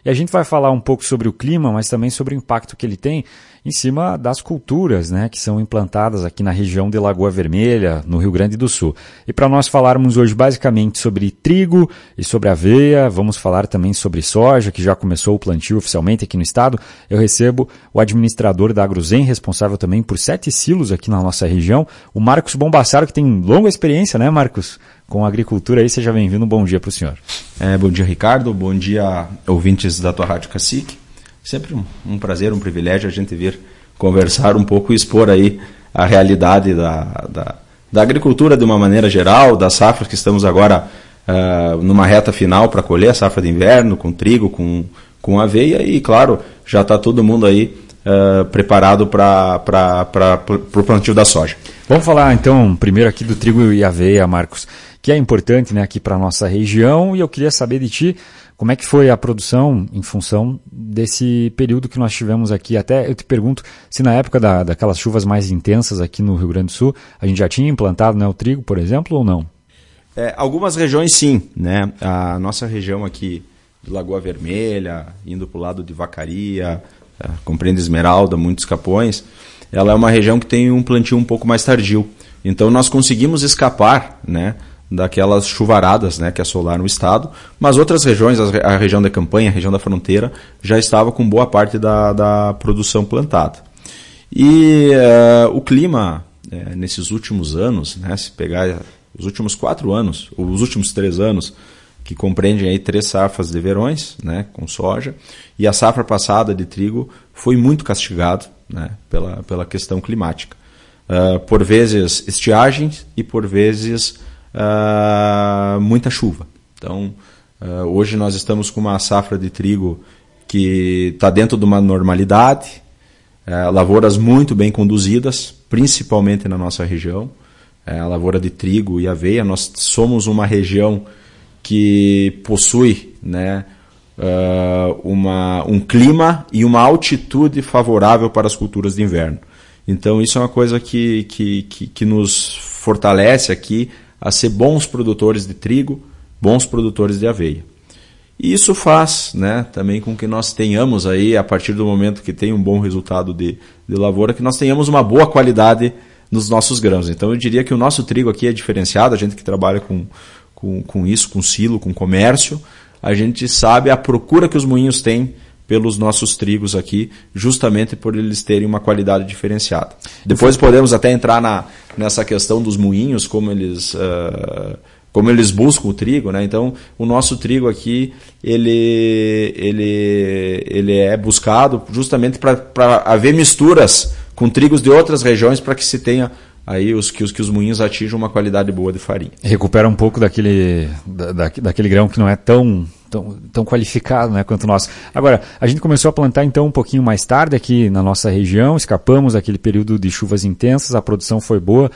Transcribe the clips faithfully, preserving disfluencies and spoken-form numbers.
E a gente vai falar um pouco sobre o clima, mas também sobre o impacto que ele tem em cima das culturas, né, que são implantadas aqui na região de Lagoa Vermelha, no Rio Grande do Sul. E para nós falarmos hoje basicamente sobre trigo e sobre aveia, vamos falar também sobre soja, que já começou o plantio oficialmente aqui no estado. Eu recebo o administrador da Agrozen, responsável também por sete silos aqui na nossa região, o Marcos Bombassaro, que tem longa experiência, né, Marcos, com a agricultura aí. Seja bem-vindo, um bom dia para o senhor. É, bom dia, Ricardo, bom dia, ouvintes da tua Rádio Cacique. Sempre um, um prazer, um privilégio a gente vir conversar um pouco e expor aí a realidade da, da, da agricultura de uma maneira geral, das safras que estamos agora uh, numa reta final para colher, a safra de inverno, com trigo, com, com aveia, e claro, já está todo mundo aí uh, preparado para o plantio da soja. Vamos falar então primeiro aqui do trigo e aveia, Marcos, que é importante, né, aqui para a nossa região, e eu queria saber de ti como é que foi a produção em função desse período que nós tivemos aqui. Até eu te pergunto se na época da, daquelas chuvas mais intensas aqui no Rio Grande do Sul, a gente já tinha implantado, né, o trigo, por exemplo, ou não? É, algumas regiões sim, né? A nossa região aqui de Lagoa Vermelha, indo para o lado de Vacaria, é, compreende Esmeralda, muitos Capões, ela é uma região que tem um plantio um pouco mais tardio. Então nós conseguimos escapar, né, daquelas chuvaradas, né, que assolaram o estado, mas outras regiões, a região da campanha, a região da fronteira, já estava com boa parte da, da produção plantada. E uh, o clima, é, nesses últimos anos, né, se pegar os últimos quatro anos, ou os últimos três anos, que compreendem aí três safras de verões, né, com soja, e a safra passada de trigo foi muito castigado, né, pela, pela questão climática. Uh, por vezes estiagens e por vezes Uh, muita chuva. Então, uh, hoje nós estamos com uma safra de trigo que está dentro de uma normalidade, uh, lavouras muito bem conduzidas, principalmente na nossa região, uh, a lavoura de trigo e aveia. Nós somos uma região que possui, né, uh, uma, um clima e uma altitude favorável para as culturas de inverno. Então, isso é uma coisa que, que, que, que nos fortalece aqui a ser bons produtores de trigo, bons produtores de aveia. E isso faz, né, também com que nós tenhamos aí, a partir do momento que tem um bom resultado de, de lavoura, que nós tenhamos uma boa qualidade nos nossos grãos. Então eu diria que o nosso trigo aqui é diferenciado, a gente que trabalha com, com, com isso, com silo, com comércio, a gente sabe a procura que os moinhos têm pelos nossos trigos aqui, justamente por eles terem uma qualidade diferenciada. Depois podemos até entrar na, nessa questão dos moinhos, como eles, uh, como eles buscam o trigo, né? Então, o nosso trigo aqui, ele, ele, ele é buscado justamente para haver misturas com trigos de outras regiões, para que se tenha aí os que, os que os moinhos atinjam uma qualidade boa de farinha. Recupera um pouco daquele, da, daquele grão que não é tão, tão, tão qualificado, né, quanto o nosso. Agora, a gente começou a plantar então um pouquinho mais tarde aqui na nossa região, escapamos daquele período de chuvas intensas, a produção foi boa.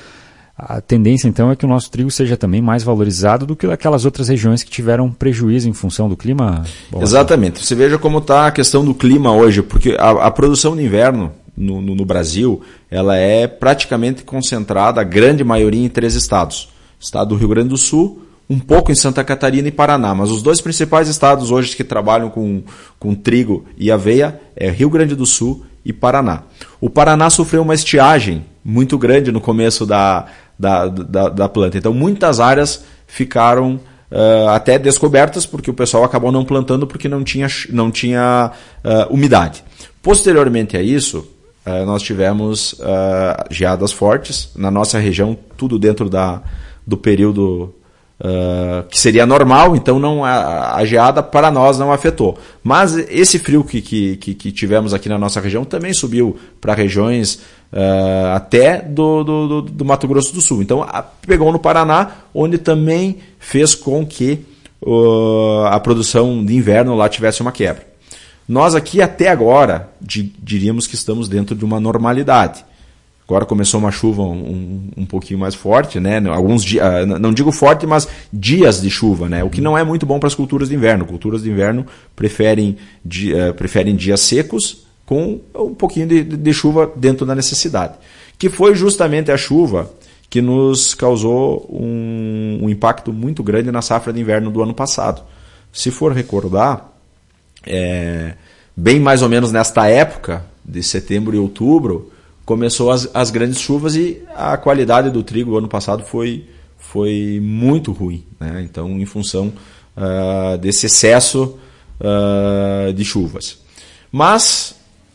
A tendência então é que o nosso trigo seja também mais valorizado do que aquelas outras regiões que tiveram prejuízo em função do clima. Bom, exatamente. Você veja como está a questão do clima hoje, porque a, a produção de inverno No, no, no Brasil, ela é praticamente concentrada, a grande maioria, em três estados. Estado do Rio Grande do Sul, um pouco em Santa Catarina e Paraná. Mas os dois principais estados hoje que trabalham com, com trigo e aveia é Rio Grande do Sul e Paraná. O Paraná sofreu uma estiagem muito grande no começo da, da, da, da planta. Então, muitas áreas ficaram uh, até descobertas, porque o pessoal acabou não plantando porque não tinha, não tinha uh, umidade. Posteriormente a isso, Uh, nós tivemos uh, geadas fortes na nossa região, tudo dentro da, do período uh, que seria normal, então não, a, a geada para nós não afetou. Mas esse frio que, que, que tivemos aqui na nossa região também subiu para regiões uh, até do, do, do, do Mato Grosso do Sul. Então a, pegou no Paraná, onde também fez com que uh, a produção de inverno lá tivesse uma quebra. Nós aqui até agora di, diríamos que estamos dentro de uma normalidade. Agora começou uma chuva um, um, um pouquinho mais forte, né? Alguns dias, não digo forte, mas dias de chuva, né? O que não é muito bom para as culturas de inverno. Culturas de inverno preferem, di, uh, preferem dias secos com um pouquinho de, de chuva dentro da necessidade. Que foi justamente a chuva que nos causou um, um impacto muito grande na safra de inverno do ano passado. Se for recordar, é, bem mais ou menos nesta época, de setembro e outubro, começou as, as grandes chuvas e a qualidade do trigo ano passado foi, foi muito ruim, né? Então, em função uh, desse excesso uh, de chuvas. Mas,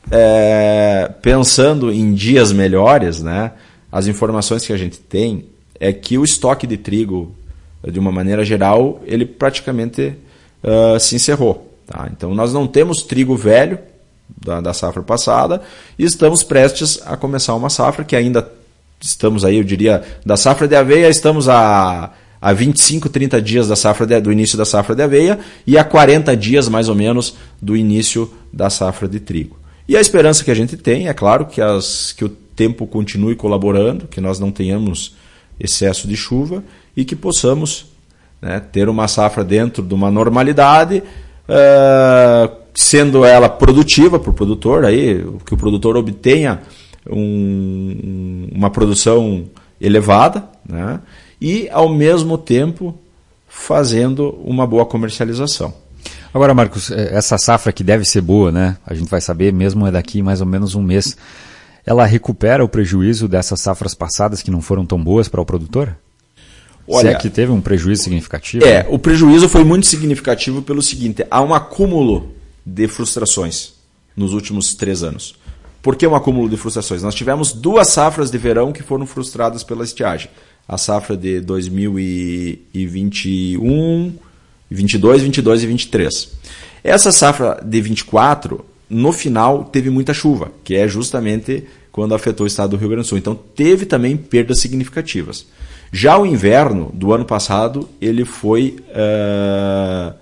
é, pensando em dias melhores, né, as informações que a gente tem é que o estoque de trigo, de uma maneira geral, ele praticamente uh, se encerrou. Tá? Então, nós não temos trigo velho da, da safra passada e estamos prestes a começar uma safra que ainda estamos aí, eu diria, da safra de aveia, estamos a, a vinte e cinco, trinta dias da safra de, do início da safra de aveia e a quarenta dias, mais ou menos, do início da safra de trigo. E a esperança que a gente tem, é claro, que, as, que o tempo continue colaborando, que nós não tenhamos excesso de chuva e que possamos, né, ter uma safra dentro de uma normalidade, uh, sendo ela produtiva para o produtor, aí, que o produtor obtenha um, uma produção elevada, né, e, ao mesmo tempo, fazendo uma boa comercialização. Agora, Marcos, essa safra que deve ser boa, né? A gente vai saber mesmo é daqui mais ou menos um mês. Ela recupera o prejuízo dessas safras passadas que não foram tão boas para o produtor? Olha, se é que teve um prejuízo significativo? É, né? O prejuízo foi muito significativo pelo seguinte, há um acúmulo de frustrações nos últimos três anos. Por que um acúmulo de frustrações? Nós tivemos duas safras de verão que foram frustradas pela estiagem. A safra de dois mil e vinte e um, vinte e dois, vinte e dois e vinte e três. Essa safra de vinte e quatro, no final, teve muita chuva, que é justamente quando afetou o estado do Rio Grande do Sul. Então, teve também perdas significativas. Já o inverno do ano passado, ele foi uh,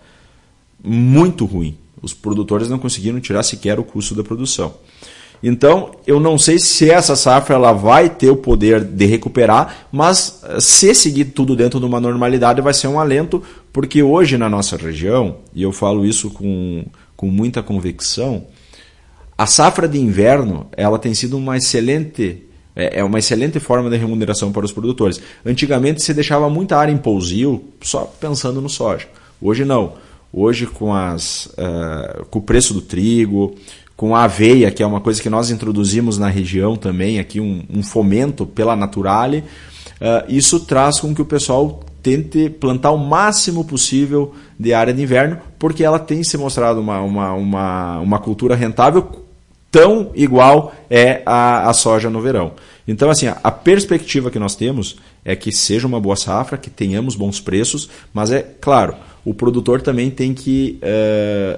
muito ruim. Os produtores não conseguiram tirar sequer o custo da produção. Então, eu não sei se essa safra ela vai ter o poder de recuperar, mas se seguir tudo dentro de uma normalidade vai ser um alento, porque hoje na nossa região, e eu falo isso com, com muita convicção, a safra de inverno ela tem sido uma excelente, é uma excelente forma de remuneração para os produtores. Antigamente se deixava muita área em pousio só pensando no soja. Hoje não. Hoje com, as, uh, com o preço do trigo, com a aveia, que é uma coisa que nós introduzimos na região também, aqui um, um fomento pela Naturale, uh, isso traz com que o pessoal tente plantar o máximo possível de área de inverno, porque ela tem se mostrado uma, uma, uma, uma cultura rentável tão igual é a, a soja no verão. Então, assim, a, a perspectiva que nós temos é que seja uma boa safra, que tenhamos bons preços, mas é claro, o produtor também tem que uh,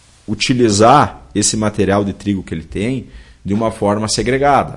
utilizar esse material de trigo que ele tem de uma forma segregada.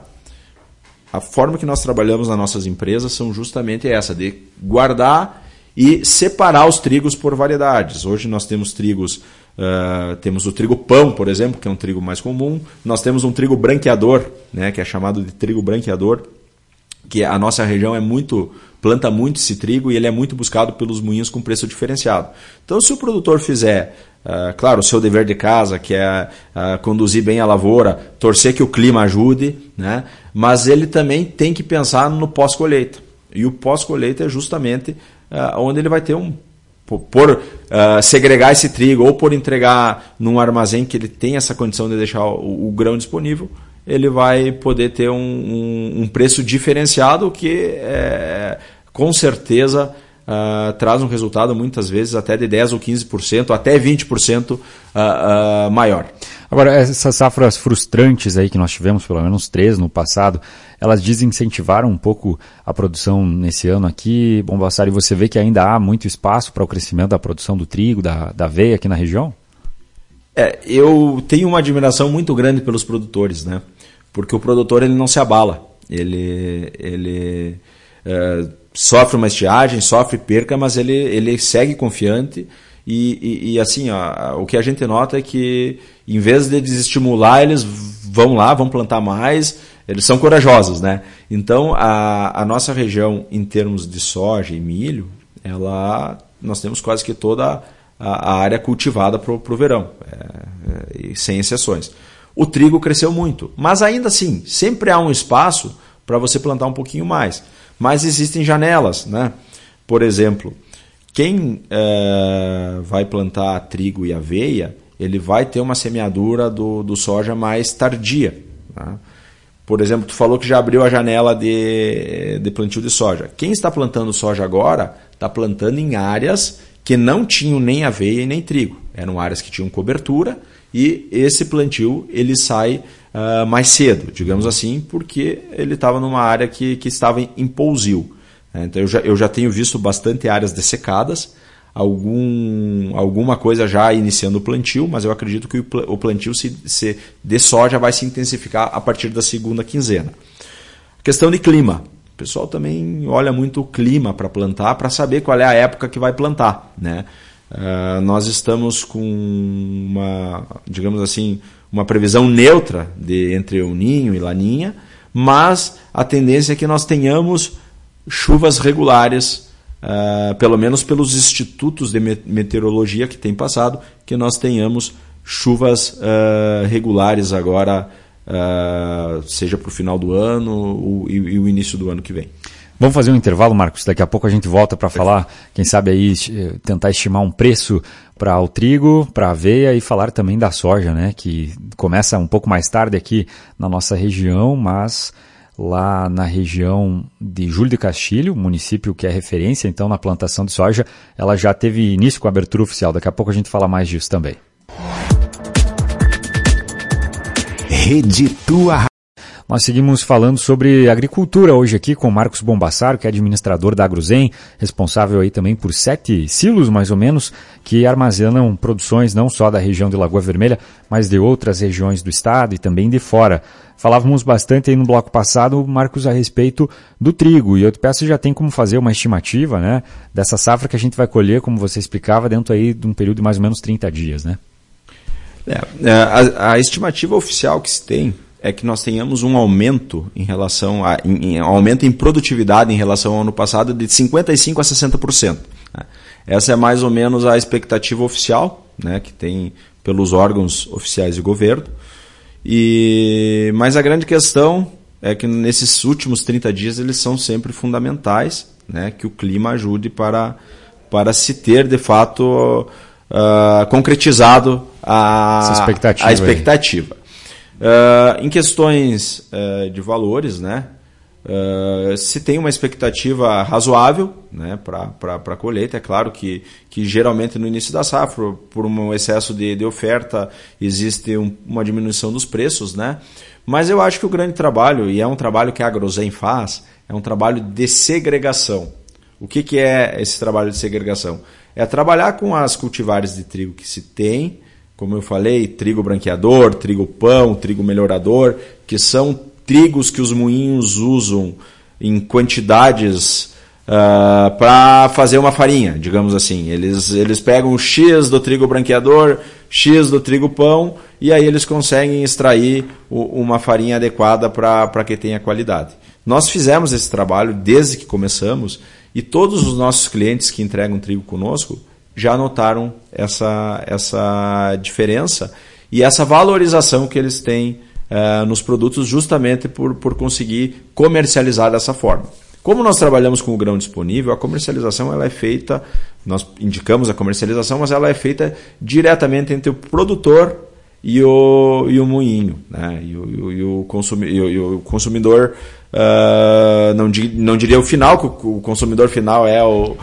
A forma que nós trabalhamos nas nossas empresas são justamente essa, de guardar e separar os trigos por variedades. Hoje nós temos trigos, uh, temos o trigo pão, por exemplo, que é um trigo mais comum. Nós temos um trigo branqueador, né, que é chamado de trigo branqueador, que a nossa região é muito, planta muito esse trigo e ele é muito buscado pelos moinhos com preço diferenciado. Então, se o produtor fizer, uh, claro, o seu dever de casa, que é uh, conduzir bem a lavoura, torcer que o clima ajude, né? Mas ele também tem que pensar no pós-colheita. E o pós-colheita é justamente uh, onde ele vai ter um... por uh, segregar esse trigo ou por entregar num armazém que ele tem essa condição de deixar o, o grão disponível, ele vai poder ter um, um, um preço diferenciado que, é, com certeza, uh, traz um resultado, muitas vezes, até de dez por cento ou quinze por cento, até vinte por cento uh, uh, maior. Agora, essas safras frustrantes aí que nós tivemos, pelo menos três no passado, elas desincentivaram um pouco a produção nesse ano aqui. Bom, Baldassari, você vê que ainda há muito espaço para o crescimento da produção do trigo, da, da aveia aqui na região? É, eu tenho uma admiração muito grande pelos produtores, né? Porque o produtor ele não se abala, ele, ele é, sofre uma estiagem, sofre perca, mas ele, ele segue confiante e, e, e assim, ó, o que a gente nota é que em vez de desestimular, eles vão lá, vão plantar mais, eles são corajosos, né? Então a, a nossa região em termos de soja e milho, ela, nós temos quase que toda a, a área cultivada para o verão, é, é, sem exceções. O trigo cresceu muito, mas ainda assim, sempre há um espaço para você plantar um pouquinho mais. Mas existem janelas, né? Por exemplo, quem é, vai plantar trigo e aveia, ele vai ter uma semeadura do, do soja mais tardia. Tá? Por exemplo, tu falou que já abriu a janela de, de plantio de soja. Quem está plantando soja agora está plantando em áreas que não tinham nem aveia e nem trigo. Eram áreas que tinham cobertura e esse plantio ele sai uh, mais cedo, digamos assim, porque ele estava numa área que, que estava em, em pousio. Então eu já, eu já tenho visto bastante áreas dessecadas, algum, alguma coisa já iniciando o plantio, mas eu acredito que o plantio se, se, de soja vai se intensificar a partir da segunda quinzena. Questão de clima. O pessoal também olha muito o clima para plantar, para saber qual é a época que vai plantar. Né? Uh, nós estamos com uma, digamos assim, uma previsão neutra de, entre o Ninho e Laninha, mas a tendência é que nós tenhamos chuvas regulares, uh, pelo menos pelos institutos de meteorologia que tem passado, que nós tenhamos chuvas uh, regulares agora, uh, seja para o final do ano o, e, e o início do ano que vem. Vamos fazer um intervalo, Marcos? Daqui a pouco a gente volta para falar, quem sabe aí tentar estimar um preço para o trigo, para a aveia e falar também da soja, né? Que começa um pouco mais tarde aqui na nossa região, mas lá na região de Júlio de Castilho, município que é referência então na plantação de soja, ela já teve início com a abertura oficial. Daqui a pouco a gente fala mais disso também. Rede Tua. Nós seguimos falando sobre agricultura hoje aqui com Marcos Bombassaro, que é administrador da Agrozen, responsável aí também por sete silos, mais ou menos, que armazenam produções não só da região de Lagoa Vermelha, mas de outras regiões do estado e também de fora. Falávamos bastante aí no bloco passado, Marcos, a respeito do trigo, e eu te peço, já tem como fazer uma estimativa, né, dessa safra que a gente vai colher, como você explicava, dentro aí de um período de mais ou menos trinta dias, né? É, a, a estimativa oficial que se tem é que nós tenhamos um aumento em relação a em, em, aumento em produtividade em relação ao ano passado de cinquenta e cinco por cento a sessenta por cento. Né? Essa é mais ou menos a expectativa oficial, né, que tem pelos órgãos oficiais de governo. E, mas a grande questão é que nesses últimos trinta dias eles são sempre fundamentais, né, que o clima ajude para, para se ter de fato uh, concretizado a Essa expectativa. A expectativa. Uh, em questões uh, de valores, né, uh, se tem uma expectativa razoável, né, para a colheita. É claro que, que geralmente no início da safra, por um excesso de, de oferta, existe um, uma diminuição dos preços, né, mas eu acho que o grande trabalho, e é um trabalho que a Agrozen faz, é um trabalho de segregação. O que, que é esse trabalho de segregação? É trabalhar com as cultivares de trigo que se tem, como eu falei, trigo branqueador, trigo pão, trigo melhorador, que são trigos que os moinhos usam em quantidades uh, para fazer uma farinha, digamos assim. Eles, eles pegam X do trigo branqueador, X do trigo pão, e aí eles conseguem extrair o, uma farinha adequada para que tenha qualidade. Nós fizemos esse trabalho desde que começamos, e todos os nossos clientes que entregam trigo conosco já notaram essa, essa diferença e essa valorização que eles têm uh, nos produtos, justamente por, por conseguir comercializar dessa forma. Como nós trabalhamos com o grão disponível, a comercialização ela é feita, nós indicamos a comercialização, mas ela é feita diretamente entre o produtor e o, e o moinho, né? e, o, e, o consumi, e, o, e o consumidor, uh, não, não diria o final, que o consumidor final é, o,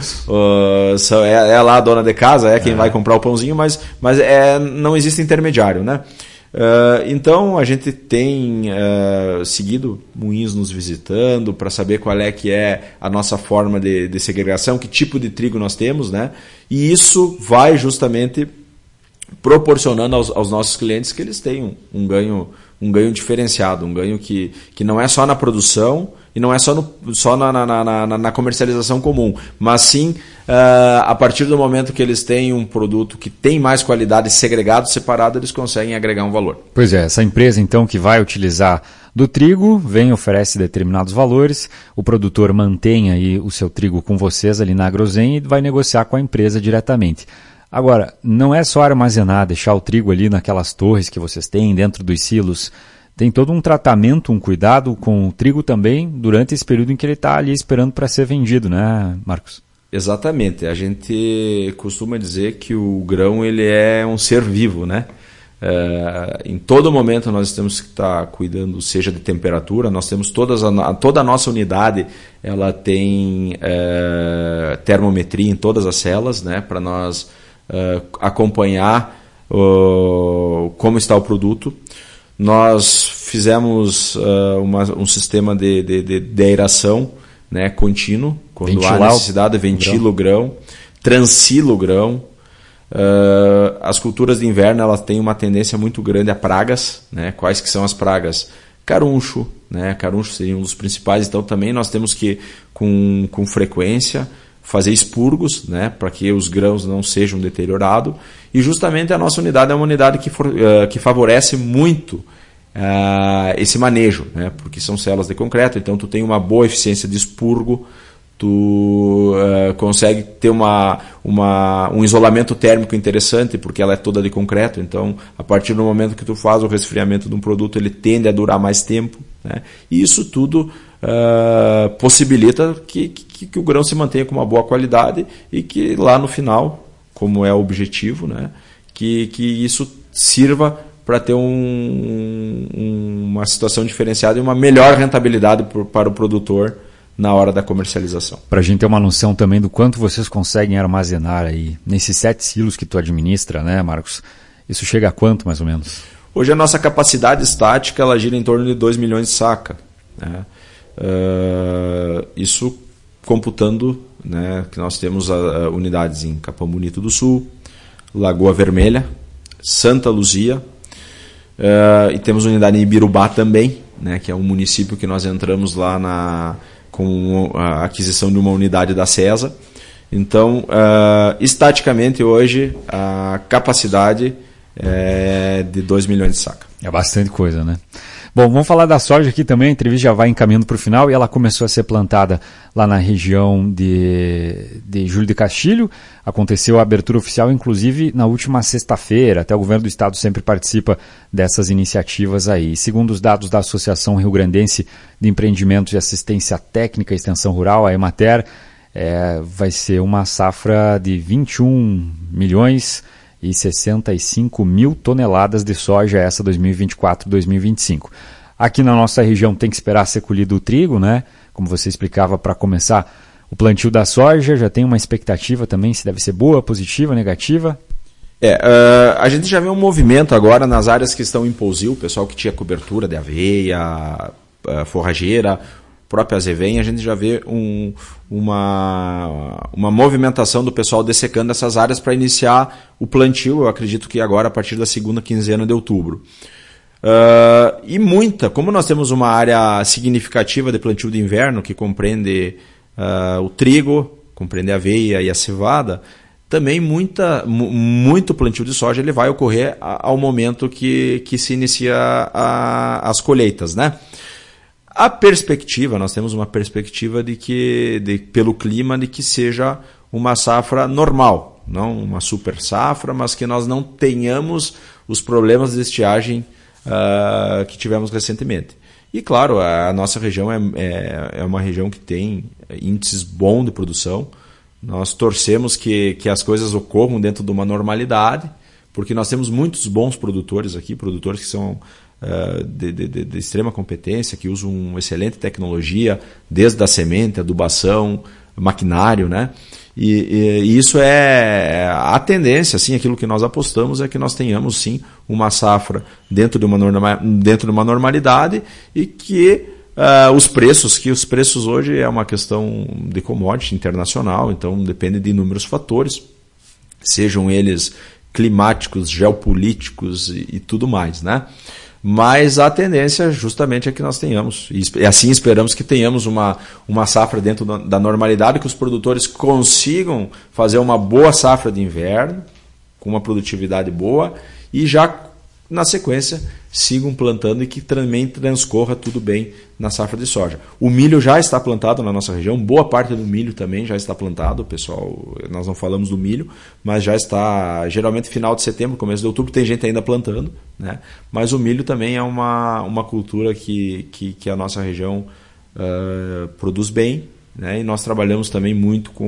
o, é, é lá a dona de casa, é quem é. vai comprar o pãozinho, mas, mas é, não existe intermediário, né? Uh, então a gente tem uh, seguido moinhos nos visitando para saber qual é que é a nossa forma de, de segregação, que tipo de trigo nós temos, né? E isso vai justamente proporcionando aos, aos nossos clientes que eles tenham um ganho, um ganho diferenciado, um ganho que, que não é só na produção e não é só, no, só na, na, na, na comercialização comum, mas sim uh, a partir do momento que eles têm um produto que tem mais qualidade segregado, separado, eles conseguem agregar um valor. Pois é, essa empresa então que vai utilizar do trigo, vem, oferece determinados valores, o produtor mantém aí o seu trigo com vocês ali na Agrozen e vai negociar com a empresa diretamente. Agora, não é só armazenar, deixar o trigo ali naquelas torres que vocês têm dentro dos silos. Tem todo um tratamento, um cuidado com o trigo também durante esse período em que ele está ali esperando para ser vendido, né, Marcos? Exatamente. A gente costuma dizer que o grão ele é um ser vivo, né? É, em todo momento nós temos que estar cuidando, seja de temperatura, nós temos todas a, toda a nossa unidade, ela tem é, termometria em todas as células, né, para nós é, acompanhar o, como está o produto. Nós fizemos uh, uma, um sistema de, de, de, de aeração, né, contínuo, quando Ventilar há necessidade, ventila o grão, grão transila o grão. Uh, as culturas de inverno elas têm uma tendência muito grande a pragas, né? Quais que são as pragas? Caruncho, né? Caruncho seria um dos principais, então também nós temos que, com, com frequência, fazer expurgos, né? Para que os grãos não sejam deteriorados, e justamente a nossa unidade é uma unidade que, for, uh, que favorece muito uh, esse manejo, né? Porque são células de concreto, então tu tem uma boa eficiência de expurgo, tu uh, consegue ter uma, uma, um isolamento térmico interessante, porque ela é toda de concreto, então a partir do momento que tu faz o resfriamento de um produto, ele tende a durar mais tempo, né? E isso tudo uh, possibilita que, que, que o grão se mantenha com uma boa qualidade e que lá no final, como é o objetivo, né, que, que isso sirva para ter um, um, uma situação diferenciada e uma melhor rentabilidade por, para o produtor na hora da comercialização. Para a gente ter uma noção também do quanto vocês conseguem armazenar aí nesses sete silos que tu administra, né, Marcos? Isso chega a quanto, mais ou menos? Hoje a nossa capacidade estática ela gira em torno de dois milhões de saca, né? Uh, isso computando, né, que nós temos a, a unidades em Capão Bonito do Sul, Lagoa Vermelha, Santa Luzia, uh, e temos unidade em Ibirubá também, né, que é um município que nós entramos lá na... com a aquisição de uma unidade da SESA. Então, uh, estaticamente hoje, a capacidade é de dois milhões de saca. É bastante coisa, né? Bom, vamos falar da soja aqui também, a entrevista já vai encaminhando para o final, e ela começou a ser plantada lá na região de, de Júlio de Castilho. Aconteceu a abertura oficial, inclusive, na última sexta-feira. Até o governo do estado sempre participa dessas iniciativas aí. Segundo os dados da Associação Rio Grandense de Empreendimentos e Assistência Técnica e Extensão Rural, a Emater, é, vai ser uma safra de vinte e um milhões e sessenta e cinco mil toneladas de soja, essa dois mil e vinte e quatro dois mil e vinte e cinco. Aqui na nossa região tem que esperar ser colhido o trigo, né? Como você explicava, para começar o plantio da soja, já tem uma expectativa também, se deve ser boa, positiva, negativa? É, uh, a gente já vê um movimento agora nas áreas que estão em pousio, o pessoal que tinha cobertura de aveia, uh, forrageira, própria azevém, a gente já vê um, uma, uma movimentação do pessoal dessecando essas áreas para iniciar o plantio, eu acredito que agora a partir da segunda quinzena de outubro. Uh, e muita, como nós temos uma área significativa de plantio de inverno, que compreende uh, o trigo, compreende a aveia e a cevada, também muita, muito plantio de soja ele vai ocorrer ao momento que, que se inicia a, as colheitas, né? A perspectiva, nós temos uma perspectiva de que, de, pelo clima, de que seja uma safra normal, não uma super safra, mas que nós não tenhamos os problemas de estiagem uh, que tivemos recentemente. E claro, a nossa região é, é, é uma região que tem índices bons de produção. Nós torcemos que, que as coisas ocorram dentro de uma normalidade, porque nós temos muitos bons produtores aqui, produtores que são uh, de, de, de extrema competência, que usam uma excelente tecnologia, desde a semente, adubação, maquinário, né? E, e, e isso é a tendência, assim, aquilo que nós apostamos é que nós tenhamos, sim, uma safra dentro de uma, norma, dentro de uma normalidade e que Uh, os preços, que os preços hoje é uma questão de commodity internacional, então depende de inúmeros fatores, sejam eles climáticos, geopolíticos e, e tudo mais, né? Mas a tendência justamente é que nós tenhamos, e assim esperamos que tenhamos uma, uma safra dentro da, da normalidade, que os produtores consigam fazer uma boa safra de inverno, com uma produtividade boa, e já na sequência sigam plantando e que também transcorra tudo bem na safra de soja. O milho já está plantado na nossa região, boa parte do milho também já está plantado, pessoal, nós não falamos do milho, mas já está, geralmente final de setembro, começo de outubro, tem gente ainda plantando, né? Mas o milho também é uma, uma cultura que, que, que a nossa região uh, produz bem, né? E nós trabalhamos também muito com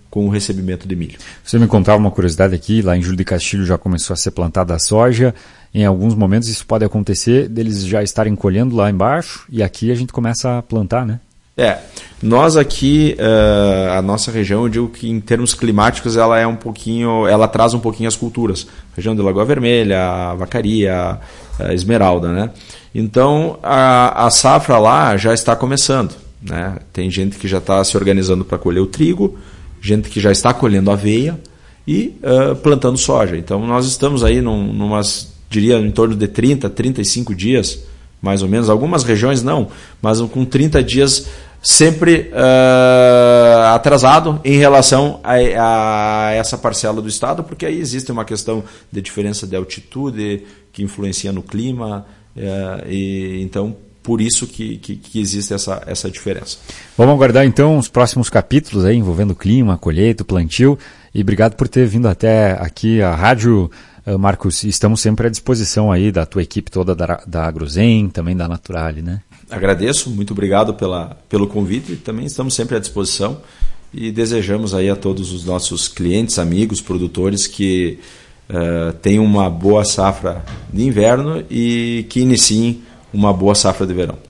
com o recebimento de milho. Você me contava uma curiosidade aqui, lá em Júlio de Castilho já começou a ser plantada a soja. Em alguns momentos isso pode acontecer deles já estarem colhendo lá embaixo e aqui a gente começa a plantar, né? É, nós aqui, uh, a nossa região, eu digo que em termos climáticos ela é um pouquinho, ela traz um pouquinho as culturas. Região de Lagoa Vermelha, Vacaria, a Esmeralda, né? Então a, a safra lá já está começando, né? Tem gente que já está se organizando para colher o trigo, gente que já está colhendo aveia e uh, plantando soja. Então nós estamos aí num, numas, diria, em torno de trinta, trinta e cinco dias, mais ou menos. Algumas regiões não, mas com trinta dias sempre uh, atrasado em relação a, a essa parcela do estado, porque aí existe uma questão de diferença de altitude que influencia no clima, uh, e então por isso que, que, que existe essa, essa diferença. Vamos aguardar então os próximos capítulos aí envolvendo clima, colheita, plantio, e obrigado por ter vindo até aqui a rádio, Marcos. Estamos sempre à disposição aí da tua equipe toda da, da Agrozen, também da Naturale, né? Agradeço, muito obrigado pela, pelo convite, e também estamos sempre à disposição e desejamos aí a todos os nossos clientes, amigos, produtores que uh, tenham uma boa safra de inverno e que iniciem uma boa safra de verão.